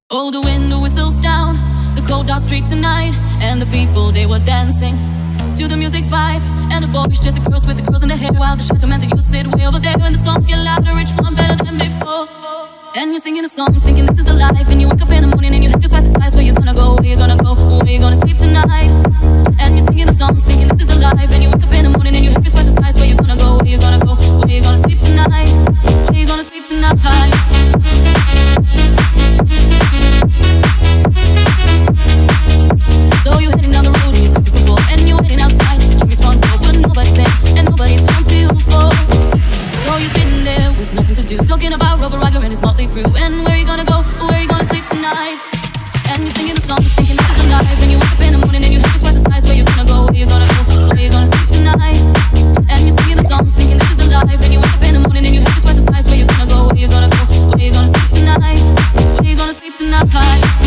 Oh, the window whistles down the cold dark street tonight, and the people, they were dancing to the music vibe. And the boys chase the girls with the girls in their hair, while the shadow man that you sit way over there. And the songs get louder, each one better than before. And you're singing the songs, thinking this is the life. And you wake up in the morning and you have to twice the size. Where you gonna go, where you gonna go, where you gonna sleep tonight. And you're singing the songs, thinking this is the life. And you wake up in the morning and you have to twice the size. Where you gonna go, where you gonna go, where you gonna sleep tonight, where you gonna sleep tonight. So you're heading down the road and you took the ball, and you're waiting outside Jimmy's front door, but nobody's there and nobody's home to you for. So you're sitting there with nothing to do, talking about Robert Riker and his motley crew. And where you gonna go, where you gonna sleep tonight. And you're singing the songs, thinking this is the life. And you wake up in the morning and you have to twice the size. Where you gonna go, where you gonna go, where you gonna sleep tonight. And you're singing the songs, thinking this is the life. And you wake up in the morning and you have to twice the size. Where you gonna go, where you gonna go, where you gonna sleep tonight, where you gonna sleep tonight.